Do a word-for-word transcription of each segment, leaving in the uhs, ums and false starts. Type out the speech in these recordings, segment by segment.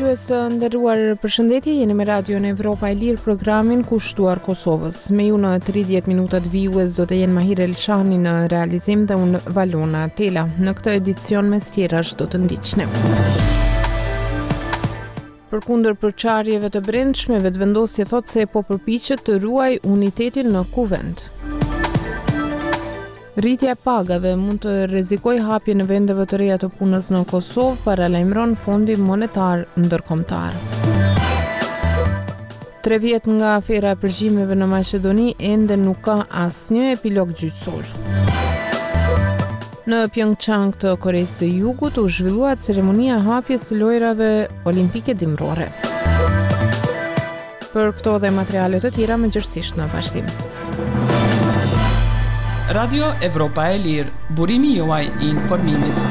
Dëgjues të nderuar, përshëndetje, jeni me Radion Evropa e Lirë, programin kushtuar Kosovës. Me ju në tridhjetë minutat vijues do të jenë Mahir Elshani në realizim dhe unë Valona Tela. Në këtë edicion me sqarash do të ndiqni. Përkundër përçarjeve të brendshme, vetëvendosje thot se po përpiqet të ruaj unitetin në kuvend. Rritja e pagave mund të rrezikoj hapje në vendeve të reja të punës në Kosovë, paralajmëron Fondi Monetar Ndërkombëtar. Tre vjet nga afera e përgjimeve në Maqedoni, ende nuk ka asnjë epilog gjyqësor. Në Pyeongchang të Koreas së Jugut u zhvillua ceremonia e hapjes së lojrave olimpike dimrore. Për këto dhe materiale të tjera mëngjesisht në vazhdim. Radio Evropa e Lirë, burimi juaj i informimit.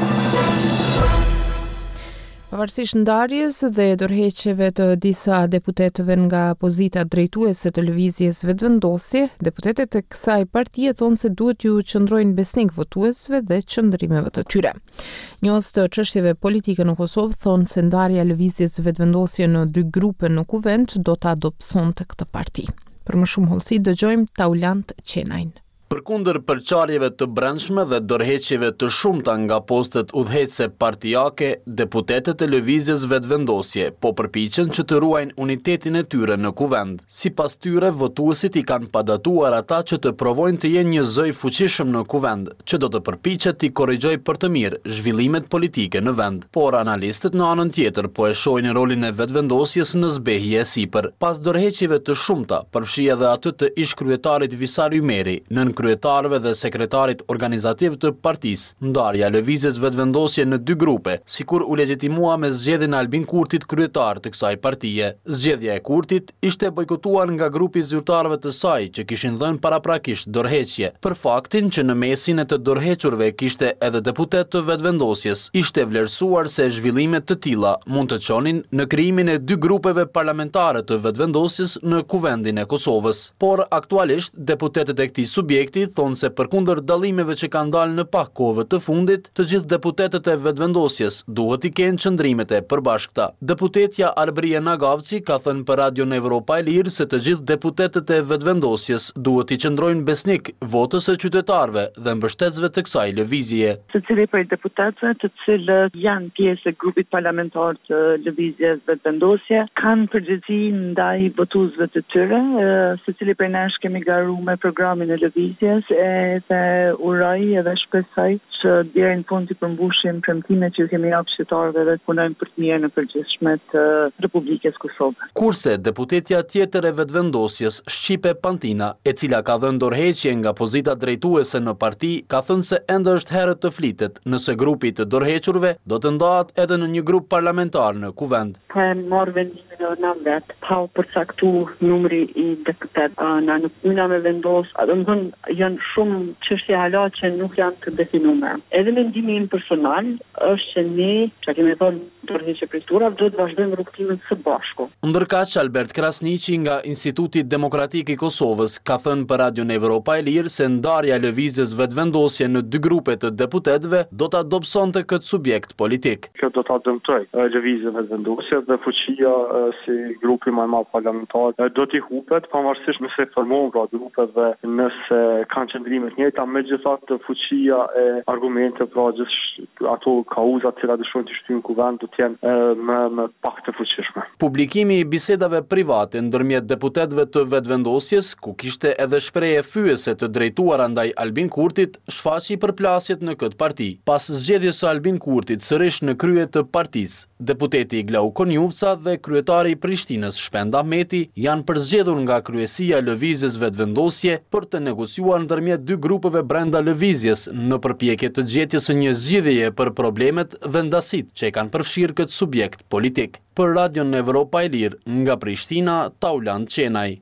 Pavarësisht ndarjes dhe dorëheqjeve të disa deputetëve nga pozita drejtuese të lëvizjes vetëvendosje, deputetët e kësaj partie thonë se duhet ju qëndrojnë besnik votuesve dhe qëndrimeve të tyre. Njohës të çështjeve politike në Kosovë thonë se ndarja e lëvizjes vetëvendosje në dy grupe në kuvend do ta dobësonte këtë parti. Për më shumë hollësi dëgjojmë Taulant Qenajn. Përkundër përçarjeve të brendshme dhe dorëheqjeve të shumta nga postet udhëheqëse partijake, deputetët e lëvizjes vetëvendosje po përpiqen që të ruajnë unitetin e tyre në kuvend. Sipas tyre, votuesit i kanë padatuar ata që të provojnë të jenë një zë i fuqishëm në kuvend, që do të përpiqet të korrigjojë për të mirë zhvillimet politike në vend. Por analistët në anën tjetër po e shohin rolin e vetëvendosjes në zbehje e sipër. Pas dorëheqjeve të shumta, përfshi edhe atë të ish kryetarit Visar Ymeri, nën kryetarëve dhe sekretarit organizativ të partisë. Ndarja e lëvizjes vetëvendosje në dy grupe, sikur u legjitimua me zgjedhjen e Albin Kurtit kryetar të kësaj partie. Zgjedhja e Kurtit ishte bojkotuar nga grupi zyrtarëve të saj që kishin dhënë paraprakisht dorëheqje, për faktin që në mesin e të dorëhequrve kishte edhe deputet të vetëvendosjes. Ishte vlerësuar se zhvillimet të tilla mund të çonin në krijimin e dy grupeve parlamentare të vetëvendosjes në kuvendin e Kosovës. Por aktualisht deputetët e këtij subjekti thonë se përkundër dallimeve që kanë dalë në pak kohë të fundit, të gjithë deputetët e vetëvendosjes duhet i kenë qëndrimet e përbashkëta. Deputetja Arbria Nagavci ka thënë për Radion Evropa e Lirë se të gjithë deputetët e vetëvendosjes duhet i qëndrojnë besnik votës së qytetarëve dhe mbështetësve të kësaj lëvizje. Secili prej deputetëve, të cilët janë pjesë e grupit parlamentar të lëvizjes vetëvendosje, kanë përgjegjësi ndaj votuesve të tyre. Secili prej nesh kemi garuar me programin e lëvizjes edhe uroj edhe shpresoj që deri në fund të përmbushim premtimet që kemi japur qytetarëve dhe të punojmë për të mirën e përgjithshme të Republikës Kosovë. Kurse deputetja tjetër e vetëvendosjes, Shqipe Pantina, e cila ka dhënë dorëheqje nga pozita drejtuese në parti, ka thënë se ende është herët të flitet nëse grupi të dorëhequrve do të ndahet edhe në një grup parlamentar në kuvend. Ka marrë vendimin e në vet, pa u përcaktuar numri i deputetëve në në me vendos, domethënë janë shumë çështje hala që nuk janë të definuara. Edhe mendimi im personal është që ne, çka kemi thënë dorëheqje prittura, do të vazhdojmë rrugtimin së bashku. Ndërkaq Albert Krasniqi nga Instituti Demokratik i Kosovës ka thënë për Radion Evropa e Lirë se ndarja e lëvizjes vetëvendosje në dy grupe të deputetëve do ta dobësonte këtë subjekt politik. Kjo do ta dëmtojë lëvizjen vetëvendosje dhe fuqia si grupi më i madh parlamentar do t'i hupet, pavarësisht nëse formohen pra grupet dhe nëse kanë qëndrime të njëjta, megjithatë fuqia e argumente pra gjithë ato kauzat që dëshojnë të shtyjnë kuvend do të jenë më më pak të fuqishme. Publikimi i bisedave private ndërmjet deputetëve të vetëvendosjes, ku kishte edhe shprehje fyese të drejtuara ndaj Albin Kurtit, shfaqi përplasjet në këtë parti. Pas zgjedhjes së Albin Kurtit sërish në krye të partisë, deputeti Glaukon Juvca dhe kryetari i Prishtinës Shpend Ahmeti janë përzgjedhur nga kryesia e lëvizjes vetëvendosje për të negociuar ndërmjet dy grupeve brenda lëvizjes në përpjekje të gjetjes së një zgjidhjeje për problemet dhe ndasit që e kanë përfshirë këtë subjekt politik. Për Radion Evropa e Lirë, nga Prishtina, Taulant Qenaj.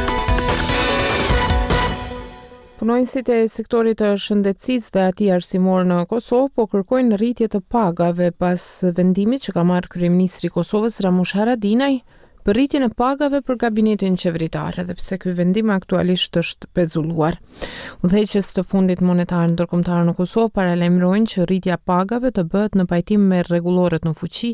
Punonësit e sektorit të shëndetësisë dhe atij arsimor në Kosovë po kërkojnë rritje të pagave pas vendimit që ka marrë kryeministri i Kosovës Ramush Haradinaj për rritjen e pagave për gabinetin qeveritar, edhe pse ky vendim aktualisht është pezulluar. Udhëheqës të Fundit Monetar Ndërkombëtar në Kosovë paralajmërojnë që rritja e pagave të bëhet në pajtim me rregulloret në fuqi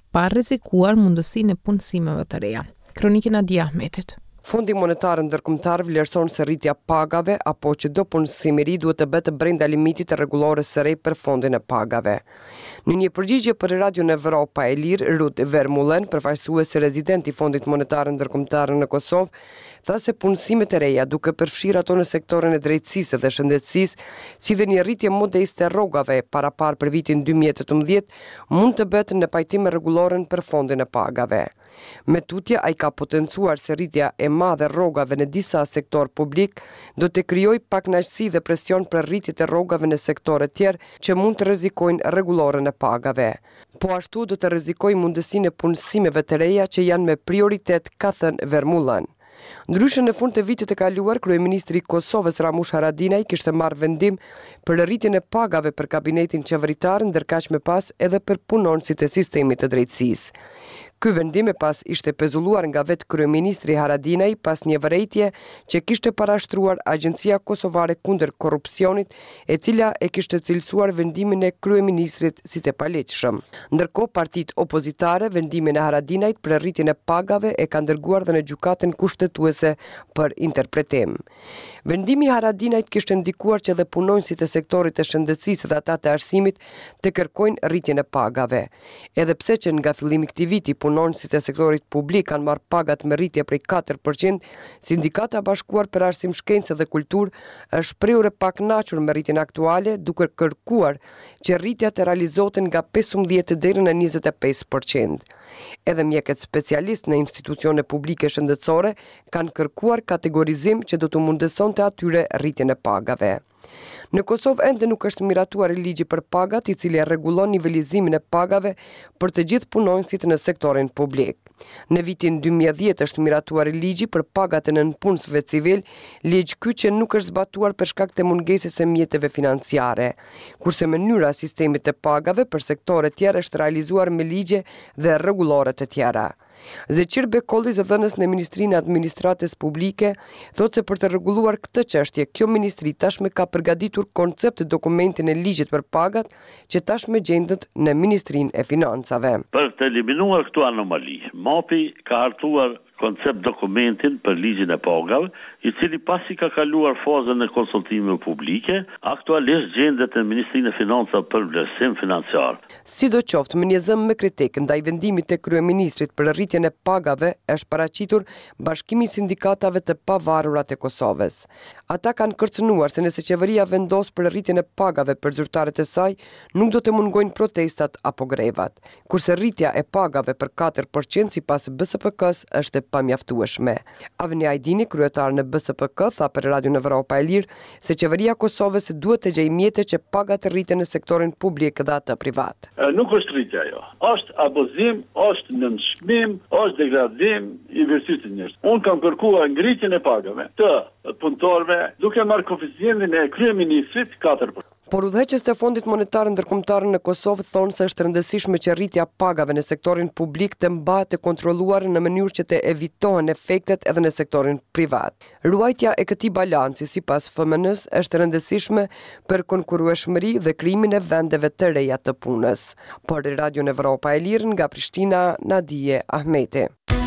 pa rrezikuar mundësinë e punësimeve të reja. Kronikën e Adi Ahmetit. Fondi Monetar Ndërkombëtar vlerëson se rritja pagave apo që do punësimi i ri duhet të bëhet brenda limitit të rregullores së re për fondin e pagave. Në një përgjigje për Radion Evropa e Lirë, Ruth Vermeulen, përfaqësuese rezident i Fondit Monetar Ndërkombëtar në Kosovë, tha se punësimet e reja, duke përfshirë ato në sektorin e drejtësisë dhe shëndetësisë, si dhe një rritje modeste e rrogave parapar për vitin dy mijë e tetëmbëdhjetë, mund të bëhet në pajtim me rregulloren për fondin e pagave. Me tutje, ai ka potencuar se rritja e madhe e rrogave në disa sektor publik do të krijojë pakënaqësi dhe presion për rritjet e rrogave në sektore tjerë që mund të rrezikojnë rregulloren e pagave. Po ashtu do të rrezikojë mundësinë e punësimeve të reja që janë me prioritet, ka thënë Vermeulen. Ndryshe, në fund të vitit të kaluar, kryeministri i Kosovës Ramush Haradinaj kishte marrë vendim për rritjen e pagave për kabinetin qeveritar, ndërkaq më pas edhe për punonësit e sistemit të drejtësisë. Ky vendim e pas ishte pezulluar nga vetë kryeministri Haradinaj pas një vërejtje që kishte parashtruar Agjencia Kosovare kundër korrupsionit, e cila e kishte cilësuar vendimin e kryeministrit si të paleqshëm. Ndërkohë, partitë opozitare vendimin e Haradinajt për rritjen e pagave e kanë dërguar dhe në gjykatën kushtetuese për interpretim. Vendimi i Haradinajt kishte ndikuar që dhe punonësit e sektorit të shëndetësisë dhe ata të arsimit të kërkojnë rritjen e pagave. Edhe pse që nga fillimi i këtij viti punonësit e sektorit publik kanë marrë pagat me rritje prej katër përqind, Sindikata Bashkuar për Arsim, Shkencë dhe Kulturë është shprehur e pakënaqur me rritjen aktuale, duke kërkuar që rritja të realizohen nga pesëmbëdhjetë deri në njëzet e pesë përqind. Edhe mjekët specialistë në institucione publike shëndetësore kanë kërkuar kategorizim që do të mundësonte atyre rritjen e pagave. Në Kosovë ende nuk është miratuar ligji për pagat, i cili rregullon nivelizimin e pagave për të gjithë punonësit në sektorin publik. Në vitin dy mijë e dhjetë është miratuar ligji për pagat e nënpunësve civil, ligj ky që nuk është zbatuar për shkak të mungesës së mjeteve financiare, kurse mënyra e sistemit të pagave për sektore tjera është realizuar me ligje dhe rregullore të tjera. Zeqir Bekolli, zëdhënës në Ministrinë e Administratës Publike, thotë se për të rregulluar këtë çështje, kjo ministri tashmë ka përgatitur koncept dokumentin e ligjit për pagat që tashmë gjendet në Ministrinë e Financave. Për të eliminuar këto anomali, MAPI ka hartuar koncept dokumentin për ligjin e pagave, i cili pasi ka kaluar fazën e konsultimeve publike, aktualisht gjendet në Ministrinë e Financave për vlerësim financiar. Sidoqoftë, me një zëm me kritik ndaj vendimit të kryeministrit për rritjen e pagave, është paraqitur Bashkimi i Sindikatave të Pavarura të Kosovës. Ata kanë kërcënuar se nëse qeveria vendos për rritjen e pagave për zyrtarët e saj, nuk do të mungojnë protestat apo grevat, kurse rritja e pagave për katër përqind sipas B S P K-s është pamjaftueshme. Avni Ajdini, kryetar në B S P K, tha për Radion Evropa e Lirë se qeveria e Kosovës duhet të gjejë mjete që pagat rriten në sektorin publik dhe atë privat. Nuk është rritja ajo. Është abuzim, është nënshmim, është degradim i virtytit të njerëzve. Unë kam kërkuar ngritjen e pagave të punëtorëve duke marrë koeficientin e kryeministrit katër përqind. Por udhëheqës të Fondit Monetar Ndërkombëtar në Kosovë thonë se është rëndësishme që rritja pagave në sektorin publik të mbahet të kontrolluar në mënyrë që të evitohen efektet edhe në sektorin privat. Ruajtja e këtij balanci sipas F M N-s është rëndësishme për konkurrueshmëri dhe krijimin e vendeve të reja të punës. Por Radion Evropa e Lirë nga Prishtina, Nadije Ahmeti.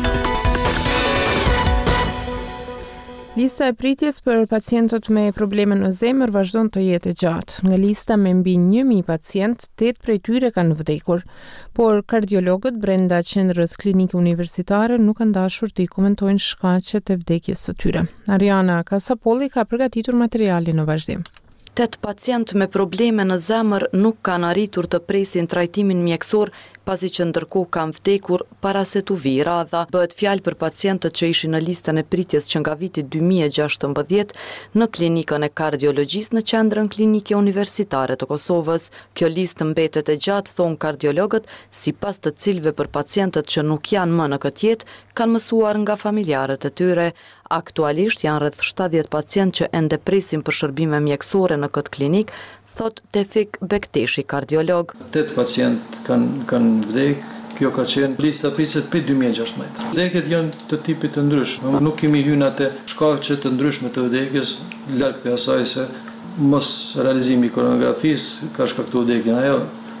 Lista e pritjes për pacientët me probleme në zemër vazhdon të jetë e gjatë. Nga lista me mbi një mijë pacient, tetë prej tyre kanë vdekur, por kardiologët brenda qendrës klinike universitare nuk kanë dashur të i komentojnë shkaqet e vdekjes së tyre. Ariana Kasapolli ka përgatitur materialin në vazhdim. Tet pacient me probleme në zemër nuk kanë arritur të presin trajtimin mjekësor, pasi që ndërkohë kanë vdekur para se t'u vijë radha. Bëhet fjalë për pacientët që ishin në listën e pritjes që nga viti dy mijë e gjashtëmbëdhjetë në klinikën e kardiologjisë në qendrën klinike universitare të Kosovës. Kjo listë mbetet e gjatë, thon kardiologët, sipas të cilëve për pacientët që nuk janë më në këtë jetë kanë mësuar nga familjarët e tyre. Aktualisht janë rreth shtatëdhjetë pacientë që ende presin për shërbime mjekësore në këtë klinikë, thot Tefik Bekteshi, kardiolog. Tetë pacient kanë kanë vdek, kjo ka qenë lista pritjes për dy mijë e gjashtëmbëdhjetë. Vdekjet janë të tipit të ndryshëm. Nuk kemi hyrë atë shkaqe të ndryshme të vdekjes, larg për asaj se mos realizimi i koronografisë ka shkaktuar vdekjen. Ajo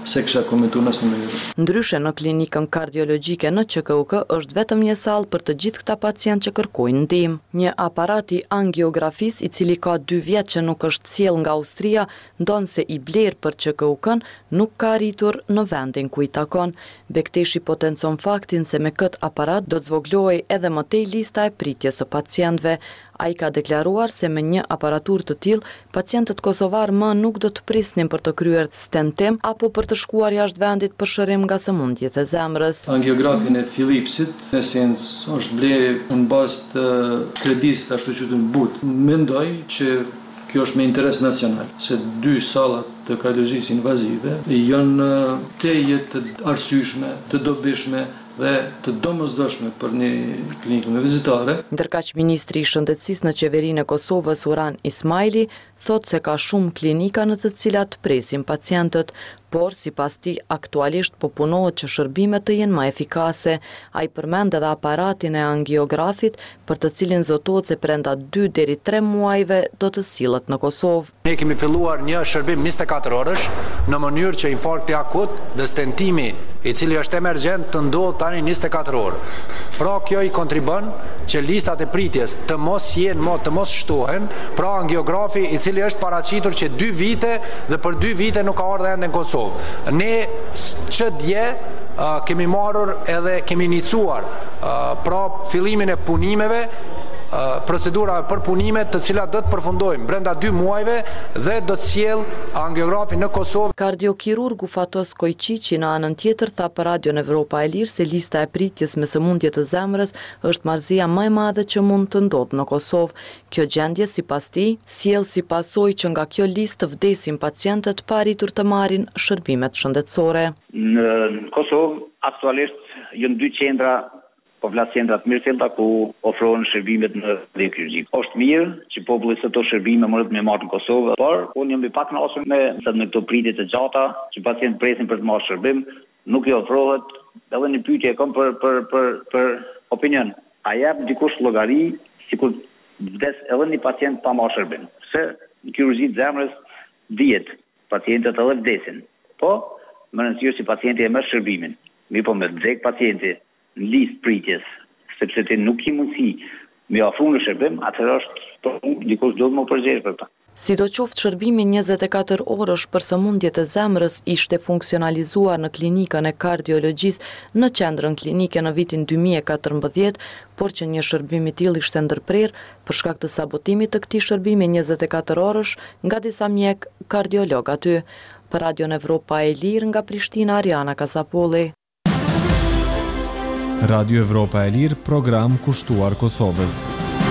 se kisha komentuar asnjë mënyrë. Ndryshe në klinikën kardiologjike në Q K U K është vetëm një sallë për të gjithë këta pacientë që kërkojnë ndihmë. Një aparat i angiografisë i cili ka dy vjet që nuk është sjell nga Austria, ndonse i bler për Q K U K-n, nuk ka arritur në vendin ku i takon. Bekteshi potencon faktin se me këtë aparat do të zvoglohej edhe më tej lista e pritjes së pacientëve. Ai ka deklaruar se me një aparaturë të tillë, pacientët kosovar më nuk do të prisnin për të kryer stentim apo për të shkuar jashtë vendit për shërim nga sëmundjet e zemrës. Angiografin e Philipsit, në esencë, është bler në bazë të kredisë ashtu që të but. Mendoj që kjo është me interes nacional, se dy sallat të kardiologjisë invazive janë teje të arsyeshme, të dobishme dhe të domosdoshme për një klinikë me vizitare. Ndërkaq ministri i shëndetësisë në qeverinë e Kosovës Uran Ismaili thot se ka shumë klinika në të cilat presin pacientët, por sipas tij aktualisht po punohet që shërbimet të jenë më efikase. Ai përmend edhe aparatin e angiografit, për të cilin zotohet se brenda dy deri tre muajve do të sillet në Kosovë. Ne kemi filluar një shërbim njëzet e katër orësh në mënyrë që infarkti akut dhe stentimi i cili është emergjent të ndodhë tani njëzet e katër orë. Pra kjo i kontribon që listat e pritjes të mos jenë, të mos shtohen, pra angiografi i cili është paraqitur që dy vite dhe për dy vite nuk ka ardhur ende në Kosovë. Ne që dje uh, kemi marrur edhe kemi inicuar uh, pra fillimin e punimeve, procedura për punime të cilat do të përfundojmë brenda dy muajve dhe do të sjell angiografi në Kosovë. Kardiokirurgu Fatos Kojqiqi në anën tjetër tha për Radio Evropa e Lirë se lista e pritjes me sëmundje të zemrës është marrëzia më e madhe që mund të ndodhë në Kosovë. Kjo gjendje sipas tij sjell si pasojë që nga kjo listë vdesin pacientët pa arritur të marrin shërbimet shëndetësore. Në Kosovë aktualisht janë dy qendra po flas qendrat mirëfillta ku ofrohen shërbimet në kirurgji. Është mirë që populli së to shërbime mërët me marrë në Kosovë, por unë jam i pak kënaqur me se në këto pritje të gjata që pacientë presin për të marrë shërbim, nuk i ofrohet. Edhe një pyetje kam për për për për opinion. A jep dikush llogari sikur vdes edhe një pacient pa marrë shërbim? Se në kirurgji të zemrës dihet pacientët edhe vdesin. Po, më rëndësishëm si pacienti e merr shërbimin. Mi po me vdek pacienti në listë pritjes, sepse ti nuk ki mundësi me ofru në shërbim, atëherë është dikush do të më përgjegjë për ta. Sidoqoftë shërbimi njëzet e katër orësh për sëmundjet e zemrës ishte funksionalizuar në klinikën e kardiologjisë në qendrën klinike në vitin dy mijë e katërmbëdhjetë, por që një shërbim i tillë ishte ndërprer për shkak të sabotimit të këtij shërbimi njëzet e katër orësh nga disa mjek kardiolog aty. Për Radio Evropa e Lirë nga Prishtina, Ariana Kasapolli. Radio Evropa e Lirë, program kushtuar Kosovës.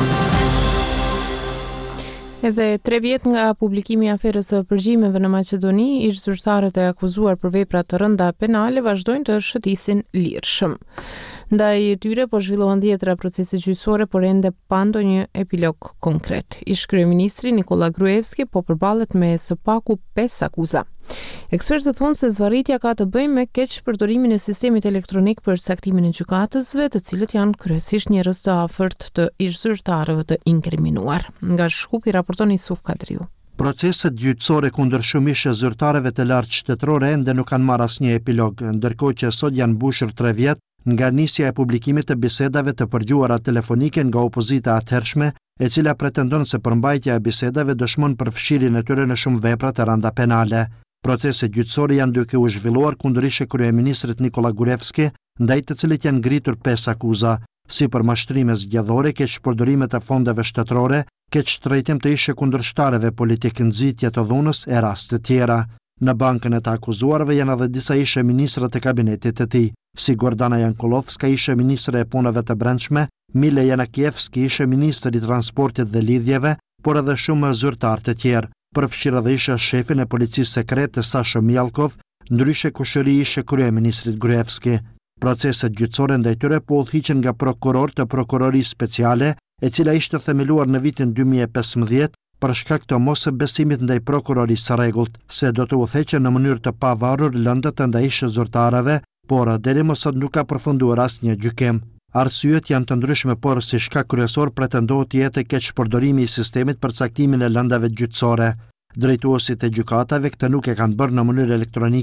Edhe tre vjet nga publikimi i aferës së përgjimeve në Maqedoni, ish zyrtarët e akuzuar për vepra të rënda penale vazhdojnë të shëtisin lirshëm. Ndaj tyre po zhvillohen dhjetra procese gjyqësore, por ende pa ndonjë epilog konkret. Ish kryeministri Nikola Gruevski po përballet me së paku pesë akuza. Ekspertët thonë se zvarritja ka të bëjë me keq përdorimin e sistemit elektronik për saktimin e gjykatësve, të cilët janë kryesisht njerëz të afërt të ish zyrtarëve të inkriminuar. Nga Shkupi raporton Isuf Kadriu. Proceset gjyqësore kundër shumë ish zyrtarëve të lartë shtetërore ende nuk kanë marrë asnjë epilog, ndërkohë që sot janë mbushur tre vjet nga nisja e publikimit të bisedave të përgjuara telefonike nga opozita atëhershme, e cila pretendon se përmbajtja e bisedave dëshmon përfshirjen e tyre në shumë vepra të rënda penale. Proceset gjyqësore janë duke u zhvilluar kundër ish kryeministrit Nikola Gruevski, ndaj të cilit janë ngritur pesë akuza, si për mashtrime zgjedhore, keq përdorime të fondeve shtetërore, keq trajtim të ish kundërshtarëve politik, nxitje të dhunës e raste të tjera. Në bankën e të akuzuarve janë edhe disa ishe ministra të kabinetit të tij, si Gordana Jankulovska, ishe ministre e punëve të brendshme, Mile Janakievski, ishe ministri i transportit dhe lidhjeve, por edhe shumë zyrtarë të tjerë. Përfshirë edhe ishe shefin e policisë sekrete Sasha Mjalkov, ndryshe kushëri ishe kryeministrit Gruevski. Proceset gjyqësore ndaj tyre po udhëhiqen nga prokuror të prokurorisë speciale, e cila ishte themeluar në vitin dy mijë e pesëmbëdhjetë për shkak të mos besimit ndaj prokurorisë së rregullt, se do të udhëheqen në mënyrë të pavarur lëndët ndaj ish zyrtarëve, por deri më sot nuk ka përfunduar asnjë gjykim. Arsyet janë të ndryshme, por si shkak kryesor pretendohet të jetë keq përdorimi i sistemit për caktimin e lëndave gjyqësore. Drejtuesit e gjykatave këtë nuk e kanë bërë në mënyrë elektronike,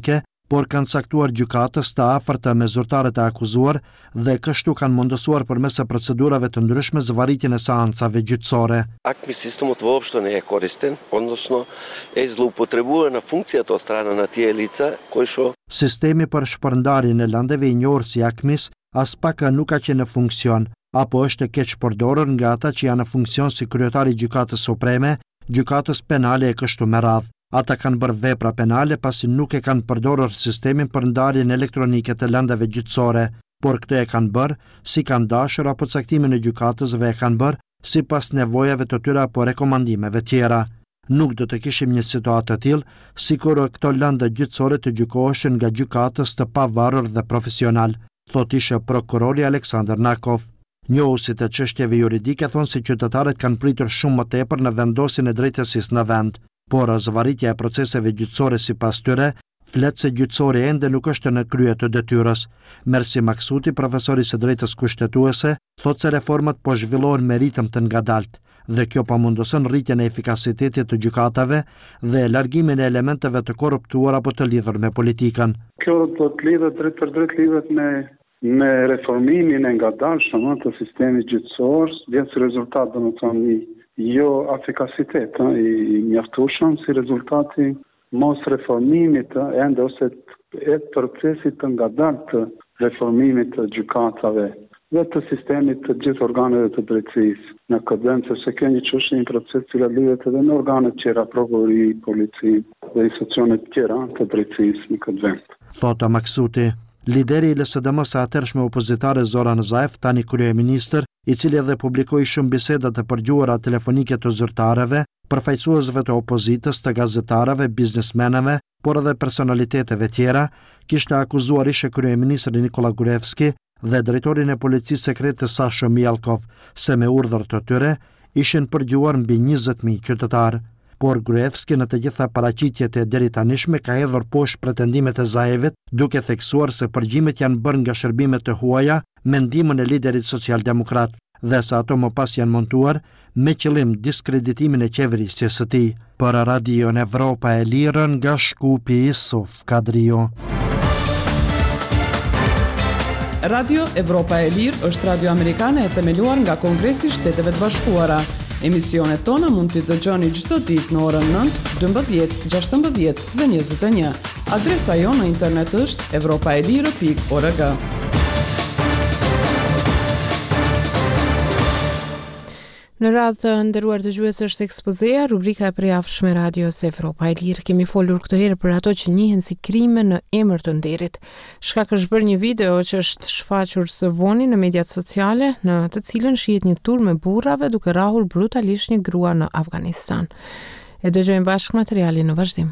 por kanë caktuar gjykatës të afërta me zyrtarët e akuzuar dhe kështu kanë mundësuar përmes procedurave të ndryshme zvarritjen e seancave gjyqësore. Ak mi sistemот uopšte ne je koristan, odnosno je zloupotrebujena funkcija od strane na tije lica koji šo Sistemi për shpërndarjen e landeve i njohur si Akmis as pak nuk ka qenë në funksion, apo është e keq përdorur nga ata që janë në funksion si kryetari i Gjykatës Supreme, Gjykatës Penale e kështu me radhë. Ata kanë bërë vepra penale pasi nuk e kanë përdorur sistemin për ndarjen elektronike të landeve gjyqësore, por këtë e kanë bërë si kanë dashur apo caktimin e gjykatësve e kanë bërë sipas nevojave të tyre apo rekomandimeve tjera. Nuk do të kishim një situatë të tillë, sikur këto lëndë gjyqësore të gjykoheshin nga gjykatës të pavarur dhe profesional, thot ishe prokurori Aleksandr Nakov. Njohusit e çështjeve juridike thonë se qytetarët kanë pritur shumë më tepër në vendosjen e drejtësisë në vend, por zvarritja e proceseve gjyqësore sipas tyre flet se gjyqësori ende nuk është në krye të detyrës. Mersi Maksuti, profesori së drejtës kushtetuese, thot se reformat po zhvillohen me ritëm të ngadalt dhe kjo pamundosën rritjen e efikasitetit të gjykatave dhe largimin e elementeve të korruptuar apo të lidhur me politikën. Kjo do të lidhet drejt për drejt lidhet me me reformimin e ngadalshëm të sistemit gjyqësor, vjen si rezultat domethënë një jo efikasitet i mjaftueshëm si rezultati mos reformimit ende ose e procesit të ngadalt të reformimit të gjykatave dhe të sistemit të gjithë organeve të drejtësisë. Në këtë vend se kjo një çështje një proces që lidhet edhe në organet tjera, prokurori, polici dhe institucionet tjera të drejtësisë në këtë vend. Thota Maksuti, lideri i L S D M së atërshme opozitare Zoran Zaev, tani kryeministër, i cili edhe publikoi shumë biseda të përgjuara telefonike të zyrtarëve, përfaqësuesve të opozitës, të gazetarëve, biznesmenëve, por edhe personaliteteve tjera, kishte akuzuar ishe kryeministri Nikola Gruevski dhe drejtorin e policisë sekrete Sasho Mielkov se me urdhër të tyre ishin përgjuar mbi njëzet mijë qytetar. Por Gruevski në të gjitha paraqitjet e deri tanishme ka hedhur poshtë pretendimet e Zaevit, duke theksuar se përgjimet janë bërë nga shërbimet të huaja me ndihmën e liderit socialdemokrat dhe se ato më pas janë montuar me qëllim diskreditimin e qeverisjes së tij. Për Radio Evropa e Lirë nga Shkupi Isuf Kadrio. Radio Evropa e Lirë është radio amerikane e themeluar nga Kongresi i Shteteve të Bashkuara. Emisionet tona mund t'i dëgjoni çdo ditë në orën nëntë, dymbëdhjetë, gjashtëmbëdhjetë dhe njëzet e një. Adresa jonë në internet është evropaelire pikë org. Në radhë të nderuar dëgjues është ekspozea, rubrika e përjavshme Radios Evropa e Lirë. Kemi folur këtë herë për ato që njihen si krime në emër të nderit. Shkak është bërë një video që është shfaqur së voni në mediat sociale, në të cilën shihet një tur me burrave duke rrahur brutalisht një grua në Afganistan. E dëgjojmë bashkë materialin në vazhdim.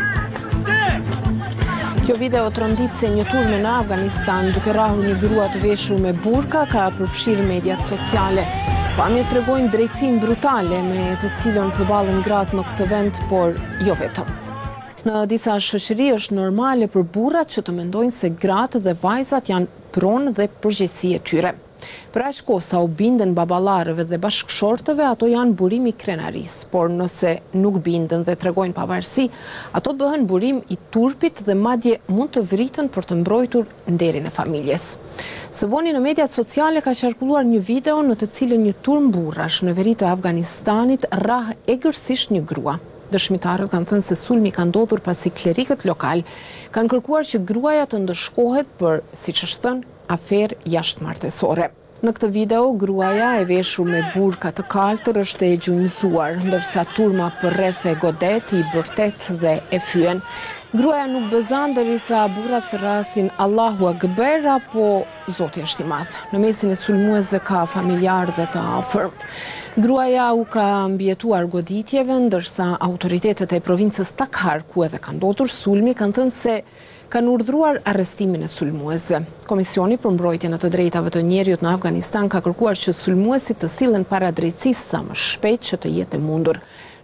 Kjo video trondit se një turme në Afganistan duke rrahur një grua të veshur me burka ka përfshirë mediat sociale. Pamjet tregojnë drejtësinë brutale me të cilën përballen gratë në këtë vend, por jo vetëm. Në disa shoqëri është normale për burrat që të mendojnë se gratë dhe vajzat janë pronë dhe përgjegjësi e tyre. Për aq kohë sa u binden baballarëve dhe bashkëshortëve, ato janë burimi i krenarisë, por nëse nuk binden dhe tregojnë pavarësi, ato bëhen burim i turpit dhe madje mund të vriten për të mbrojtur nderin e familjes. Së voni në mediat sociale ka qarkulluar një video në të cilën një turm burrash në veri të Afganistanit rrah egërsisht një grua. Dëshmitarët kanë thënë se sulmi ka ndodhur pasi klerikët lokal kanë kërkuar që gruaja të ndëshkohet për, siç është thënë, aferë jashtëmartesore. Në këtë video, gruaja e veshur me burka të kaltër është e gjunjëzuar, ndërsa turma përreth e godet, i bërtet dhe e fyen. Gruaja nuk bëzan derisa burrat thrasin Allahu Akbar apo Zoti është i madh. Në mesin e sulmuesve ka familjar dhe të afërm. Gruaja u ka mbijetuar goditjeve, ndërsa autoritetet e provincës Takhar, ku edhe ka ndodhur sulmi, kanë thënë se kanë urdhëruar arrestimin e sulmuesve. Komisioni për mbrojtjen e të drejtave të njerëzit në Afganistan ka kërkuar që sulmuesit të sillen para drejtësisë sa më shpejt që të jetë e mundur.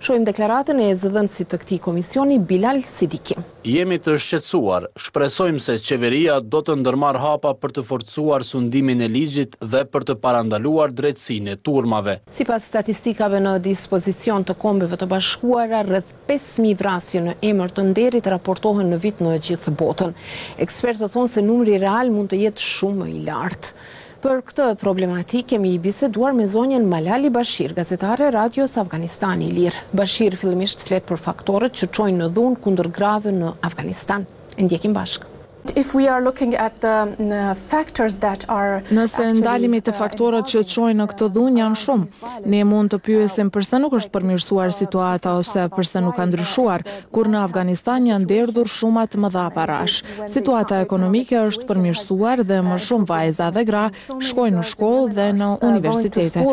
Shohim deklaratën e zëdhënësit të këtij komisioni Bilal Sidiki. Jemi të shqetësuar, shpresojmë se qeveria do të ndërmarrë hapa për të forcuar sundimin e ligjit dhe për të parandaluar drejtësinë e turmave. Sipas statistikave në dispozicion të Kombeve të Bashkuara, rreth pesë mijë vrasje në emër të nderit raportohen në vit në gjithë botën. Ekspertët thonë se numri real mund të jetë shumë më i lartë. Për këtë problematik kemi i biseduar me zonjën Malali Bashir, gazetare Radios Afganistani i Lirë. Bashir fillimisht flet për faktorët që çojnë në dhunë kundër grave në Afganistan. E ndjekim bashkë. If we are looking at the, the factors that are Nëse ndalimi të faktorët që çojnë në këtë dhunë janë shumë. Ne mund të pyesim pse nuk është përmirësuar situata ose pse nuk ka ndryshuar, kur në Afganistan janë derdhur shumë të mëdha parash. Situata ekonomike është përmirësuar dhe më shumë vajza dhe gra shkojnë në shkollë dhe në universitete.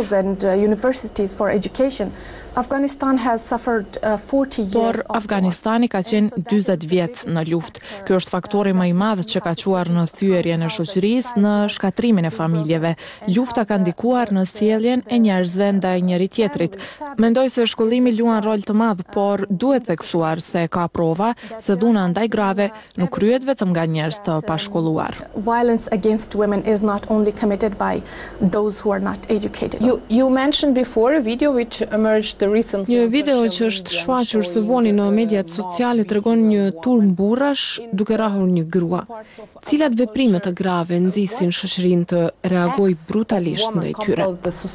Afghanistan has suffered uh, forty years. Por Afganistani ka qenë dyzet vjet në luftë. Ky është faktori më i madh që ka çuar në thyerjen e shoqërisë, në shkatrimin e familjeve. Lufta ka ndikuar në sjelljen e njerëzve ndaj njëri tjetrit. Mendoj se shkollimi luan rol të madh, por duhet theksuar se ka prova se dhuna ndaj grave nuk kryhet vetëm nga njerëz të pashkolluar. Violence against women is not only committed by those who are not educated. You, you mentioned before a video which emerged Një video që është shfaqur së voni në mediat sociale tregon një turm burrash duke rrahur një grua. Cilat veprime të grave nxisin shoqërinë të reagojë brutalisht ndaj tyre?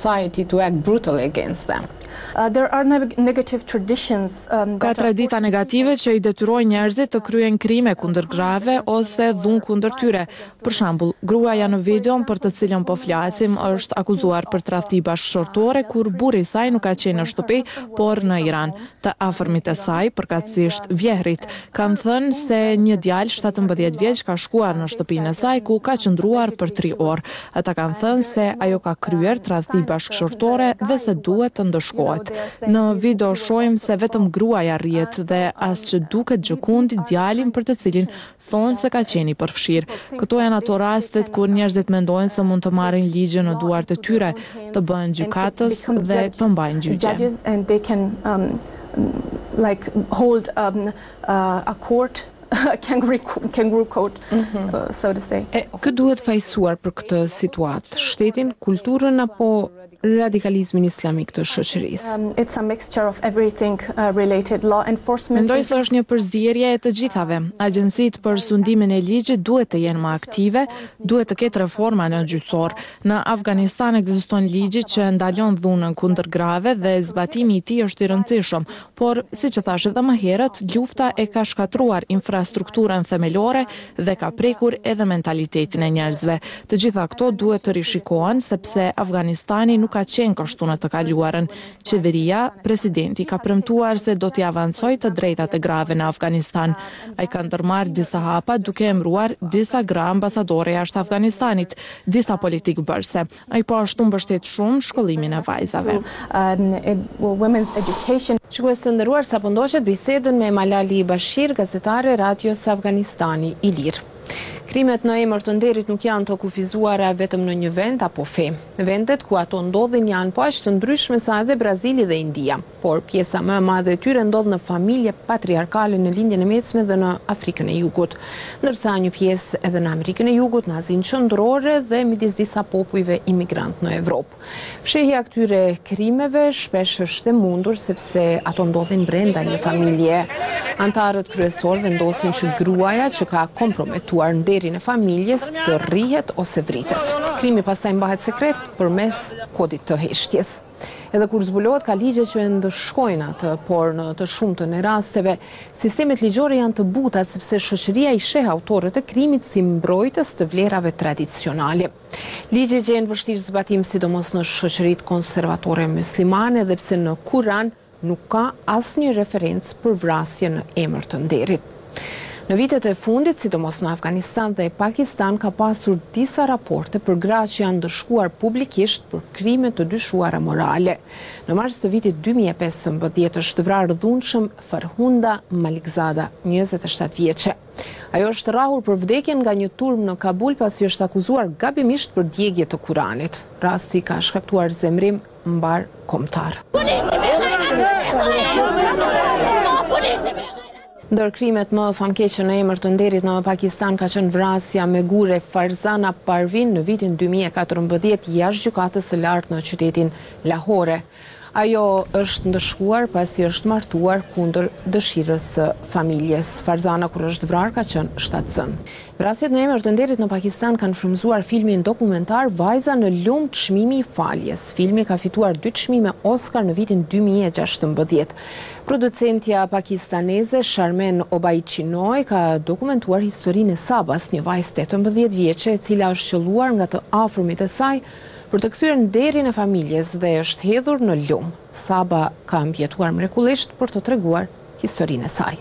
Uh, there are negative traditions um, Ka tradita negative që i detyrojnë njerëzit të kryejnë krime kundër grave ose dhunë kundër tyre. Për shembull, gruaja në videon për të cilën po flasim është akuzuar për tradhti bashkëshortore kur burri i saj nuk ka qenë në shtëpi, por në Iran. Të afërmit e saj, përkatësisht vjehrit, kanë thënë se një djalë shtatëmbëdhjetë vjeç ka shkuar në shtëpinë e saj ku ka qëndruar për tre orë. Ata kanë thënë se ajo ka kryer tradhti bashkëshortore dhe se duhet të ndëshkohet. Në video shohim se vetëm gruaja rrihet dhe as që duket gjëkundi djalin për të cilin thonë se ka qenë i përfshirë. Këto janë ato rastet kur njerëzit mendojnë se mund të marrin ligjin në duart e tyre, të bëhen gjykatës dhe të mbajnë gjyqje. And they can um, like hold um, uh, a court kangaroo, kangaroo court, mm-hmm. uh, so to say. E, kë duhet fajsuar për këtë situatë? Shtetin, kulturën apo radikalizmin islamik të shoqërisë? Um, it's a mixture of everything uh, related. Law enforcement. Mendoj se është një përzierje e të gjithave. Agjencitë për sundimin e ligjit duhet të jenë më aktive, duhet të ketë reforma në gjyqësor. Në Afganistan ekziston ligji që ndalon dhunën kundër grave dhe zbatimi i tij është i rëndësishëm, por siç e thash edhe më herët, lufta e ka shkatruar infrastrukturën themelore dhe ka prekur edhe mentalitetin e njerëzve. Të gjitha këto duhet të rishikohen sepse Afganistani nuk ka qenë kështu në të kaluarën. Qeveria, presidenti ka premtuar se do t'i avancojë të drejtat e grave në Afganistan. Ai ka ndërmarrë disa hapa duke emëruar disa gra ambasadore jashtë Afganistanit, disa politikë bërëse. Ai po ashtu mbështet shumë shkollimin e vajzave. Shikues të nderuar, sapo ndoqet bisedën me Malali Bashir, gazetare Radios Afganistani i Lirë. Krimet në emër të nderit nuk janë të kufizuara vetëm në një vend apo fe. Vendet ku ato ndodhin janë po aq të ndryshme sa edhe Brazili dhe India, por pjesa më e madhe e tyre ndodh në familje patriarkale në lindjen e mesme dhe në Afrikën e Jugut, ndërsa një pjesë edhe në Amerikën e Jugut, në Azinë Qendrore dhe midis disa popujve imigrant në Evropë. Fshehja e këtyre krimeve shpesh është e mundur sepse ato ndodhin brenda një familje. Antarët kryesor vendosin që gruaja që ka komprometuar nderin e familjes të rrihet ose vritet. Krimi pastaj mbahet sekret përmes kodit të heshtjes. Edhe kur zbulohet ka ligje që e ndëshkojnë atë, por në të shumtën e rasteve, sistemet ligjore janë të buta sepse shoqëria i sheh autorët e krimit si mbrojtës të vlerave tradicionale. Ligjet gjen vështirë zbatim sidomos në shoqëritë konservatore muslimane dhe pse në Kur'an nuk ka asnjë referencë për vrasje në emër të nderit. Në vitet e fundit, sidomos në Afganistan dhe Pakistan, ka pasur disa raporte për gra që janë dëshkuar publikisht për krime të dyshuara morale. Në mars të vitit dy mijë e pesëmbëdhjetë është vrarë dhunshëm Farhunda Malikzada, njëzet e shtatë vjeçe. Ajo është rrahur për vdekjen nga një turm në Kabul pasi është akuzuar gabimisht për djegje të Kuranit. Rasti ka shkaktuar zemrim mbar kombëtar. Ndër krimet më famkeqe në emër të nderit në Pakistan ka qenë vrasja me gure Farzana Parvin në vitin dy mijë e katërmbëdhjetë jashtë gjykatës së lartë në qytetin Lahore. Ajo është ndëshkuar pasi është martuar kundër dëshirës së familjes. Farzana kur është vrarë ka qenë shtatësën. Vrasjet në emër të nderit në Pakistan kanë frymëzuar filmin dokumentar Vajza në lumë çmimi i faljes. Filmi ka fituar dy çmime Oscar në vitin dy mijë e gjashtëmbëdhjetë. Producentja pakistaneze Sharmen Obaidchinoj ka dokumentuar historinë e Sabas, një vajzë tetëmbëdhjetë vjeçe e cila është qelluar nga të afërmit e saj për të kthyer nderin e familjes dhe është hedhur në lumë. Saba ka mbijetuar mrekullisht për të treguar historinë e saj.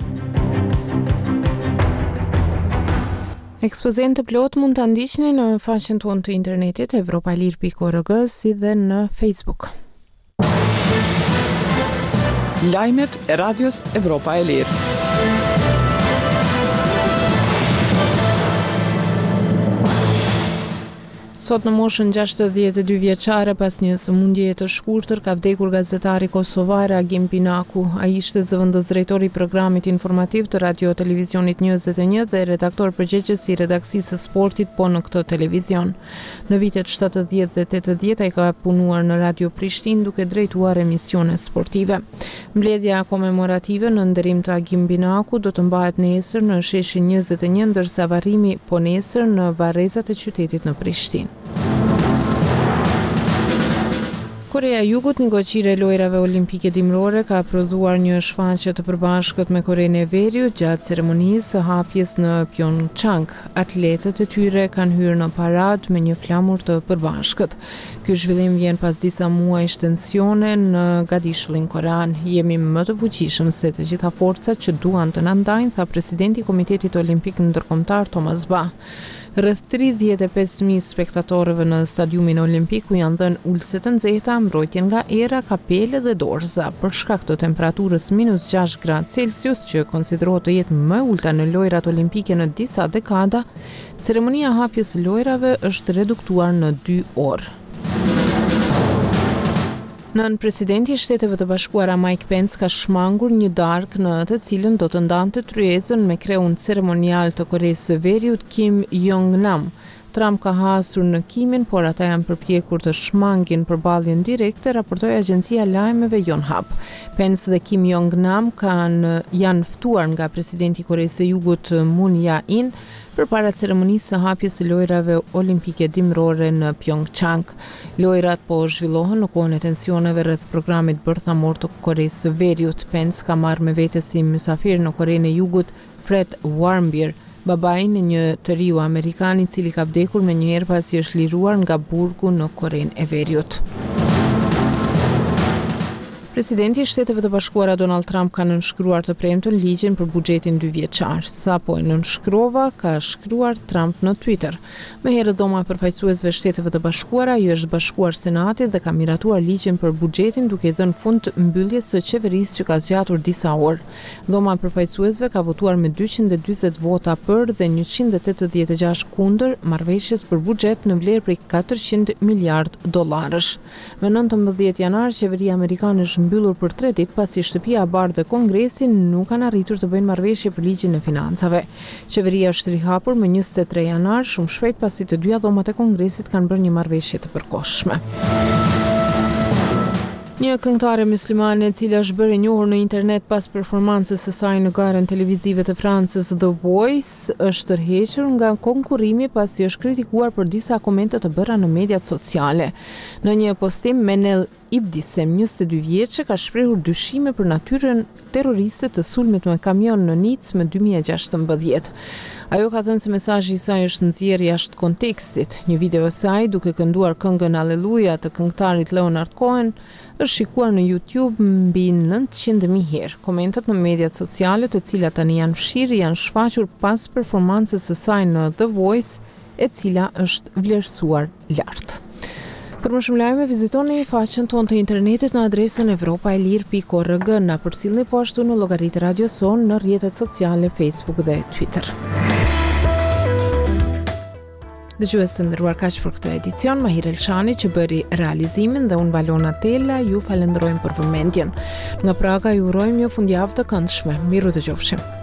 Ekspozen të plot mund të ndiqni në faqen tonë të internetit evropalir pikë org si dhe në Facebook. Lajmet e radios Evropa e Lirë. Sot në moshën gjashtëdhjetë e dy vjeçare pas një sëmundjeje të shkurtër ka vdekur gazetari kosovar Agim Pinaku. Ai ishte zëvendës drejtori i programit informativ të Radio Televizionit njëzet e një dhe redaktor përgjegjës i redaksisë së sportit po në këtë televizion. Në vitet shtatëdhjetë dhe tetëdhjetë ai ka punuar në Radio Prishtinë duke drejtuar emisione sportive. Mbledhja komemorative në nderim të Agim Pinaku do të mbahet nesër në sheshin njëzet e një, ndërsa varrimi po nesër në varrezat e qytetit në Prishtinë. Korea e Jugut, një goqire e lojrave olimpike dimrore, ka prodhuar një shfaqje të përbashkët me Korenë e Veriut gjatë ceremonisë së hapjes në Pyeongchang. Atletët e tyre kanë hyrë në parad me një flamur të përbashkët. Ky zhvillim vjen pas disa muajsh tensione në gadishullin korean. Jemi më të fuqishëm se të gjitha forcat që duan të na ndajnë, tha presidenti i Komitetit Olimpik Ndërkombëtar Thomas Bach. Rreth tridhjetë e pesë mijë spektatorëve në stadiumin olimpik u janë dhënë ulse të nxehta, mbrojtje nga era, kapele dhe dorza. Për shkak të temperaturës minus gjashtë gradë Celsius, që konsiderohet të jetë më ulta në lojrat olimpike në disa dekada, ceremonia hapjes së lojrave është reduktuar në dy orë. Nën presidenti i Shteteve të Bashkuara Mike Pence ka shmangur një darkë në të cilën do të ndante tryezën me kreun ceremonial të Koresë së Veriut Kim Jong-nam. Trump ka hasur në Kimin, por ata janë përpjekur të shmangin përballjen direkte, raportoi agjencia lajmeve Yonhap. Pence dhe Kim Jong-nam kanë janë ftuar nga presidenti i Koresë së Jugut Moon Jae-in përpara ceremonisë së hapjes së lojrave olimpike dimrore në Pyeongchang. Lojrat po zhvillohen në kohën e tensioneve rreth programit bërthamor të Koresë së Veriut. Pence ka marrë me vete si mysafir në Korenë e Jugut Fred Warmbier, babain e një të riu amerikan i cili ka vdekur me njëherë pasi është liruar nga burgu në Korenë e Veriut. Presidenti i Shteteve të Bashkuara Donald Trump ka nënshkruar të premtën ligjin për buxhetin dy vjeçar. Sapo e nënshkrova, ka shkruar Trump në Twitter. Më herët dhoma e përfaqësuesve Shteteve të Bashkuara i është bashkuar Senatit dhe ka miratuar ligjin për buxhetin duke i dhënë fund mbylljes së qeverisë që ka zgjatur disa orë. Dhoma e përfaqësuesve ka votuar me dyqind e dyzet vota për dhe njëqind e tetëdhjetë e gjashtë kundër marrëveshjes për buxhet në vlerë prej katërqind miliard dollarësh. Më nëntëmbëdhjetë janar qeveria amerikane është mbyllur për tre ditë pasi Shtëpia e Bardhë dhe Kongresi nuk kanë arritur të bëjnë marrëveshje për ligjin e financave. Qeveria është rihapur më njëzet e tre janar, shumë shpejt pasi të dyja dhomat e Kongresit kanë bërë një marrëveshje të përkohshme. Një këngëtare muslimane e cila është bërë e njohur në internet pas performancës së saj në garën televizive të Francës The Voice, është tërhequr nga konkurrimi pasi është kritikuar për disa komente të bëra në mediat sociale. Në një postim, Menel Ibdisem, njëzet e dy vjeçe, ka shprehur dyshime për natyrën terroriste të sulmit me kamion në Nicë më dy mijë e gjashtëmbëdhjetë. Ajo ka thënë se mesazhi i saj është nxjerrë jashtë kontekstit. Një video e saj duke kënduar këngën Alleluja të këngëtarit Leonard Cohen është shikuar në YouTube mbi nëntëqind mijë herë. Komentet në mediat sociale, të cilat tani janë fshirë, janë shfaqur pas performancës së saj në The Voice, e cila është vlerësuar lart. Për më shumë lajme, vizitoni faqen tonë të internetit në adresën evropaelir pikë org. Na përcjellni po ashtu në llogaritë Radio Son në rrjetet sociale Facebook dhe Twitter. Dëgjues të nderuar, kaq për këtë edicion. Mahir Elshani që bëri realizimin dhe unë Valona Tella ju falenderojmë për vëmendjen. Nga Praga ju urojmë një fundjavë të këndshme. Miru dëgjofshim.